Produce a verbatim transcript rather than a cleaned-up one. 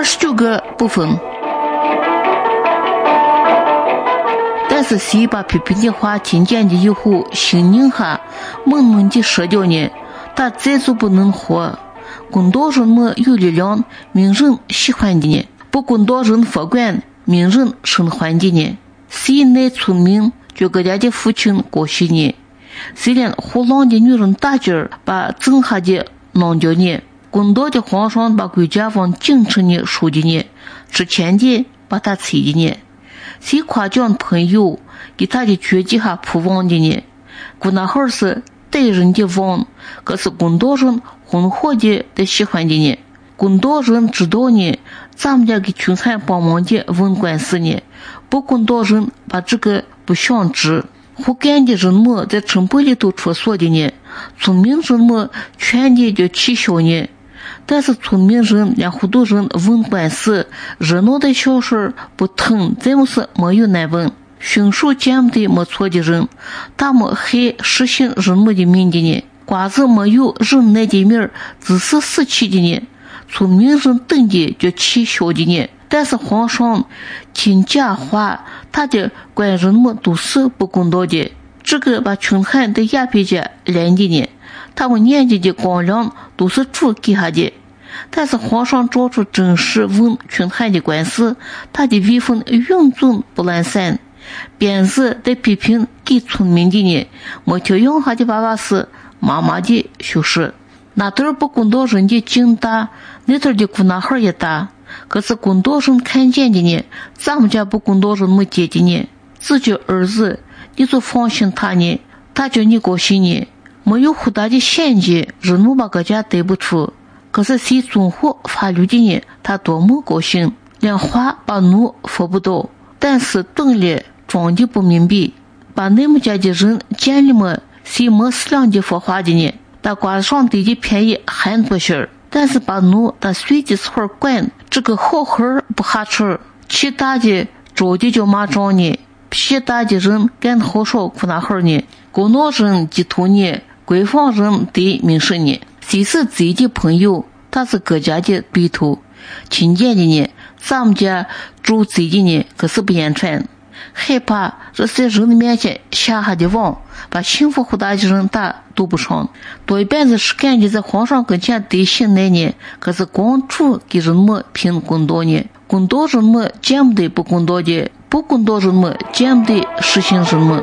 二十九个部分。但是谁把批评的话听见的以后心宁下闷闷的说掉呢，他再就不能活。更多人们有力量，名人喜欢的呢，不更多人发管，名人生还的呢。谁乃聪明，就各家的父亲过去呢？谁连胡浪的女人大劲儿把挣下的弄掉呢？更多的皇上把国家往京城里输的呢？之前的把他催的呢？谁夸奖朋友给他的绝技下铺网的呢？古那会儿是对人的网，可是更多人混合的的喜欢的呢？更多人知道呢，咱们家给群汉帮忙的问官司呢，不更多人把这个不想知。胡干的人们在城堡里头出所的呢，聪明人们劝的就气消呢。但是聪明人连糊涂人问官司，热闹的小事不疼，再不是没有难问。凶手见不得没错的人，他们还实行人们的命的呢。瓜子没有忍耐的命，只是死气的呢。聪明人等的就气消的呢。但是皇上听假话，他的官人们都是不公道的，这个把群汉的鸦片家连的呢。他们年纪的光亮都是主给他的，但是皇上找出真实问群汉的官司，他的威风永存不懒散。便是在批评给聪明的呢，没调用他的爸爸是妈妈的修饰。那头不公道人的劲大，那头的姑那孩也大。可是公道人看见的呢，咱们家不公道人没见的呢。自己儿子，你就放心他呢，他叫你高兴呢。没有胡大的险境，人们把各家对不出。可是谁遵护法律的呢，他多么高兴，连话把怒说不到。但是懂了装的不明白，把那么家的人见了么，谁没思量的说话的呢？他挂上对的便宜还不行，但是把怒他随的时候管，这个好好不下车，其他的着的就骂仗呢，其他的人干好少苦那会儿呢，国内人寄托呢，官方人对民生呢，谁是贼的朋友，他是各家的对头，亲见的呢，咱们家住贼的呢，可是不言传，害怕这在人的面前下下的网，把幸福胡大的人打都不上，多一半子是感觉在皇上跟前对信赖呢，可是光处给人们评公道呢，公道人们见不得不公道的，不公道人们见不得实行人们。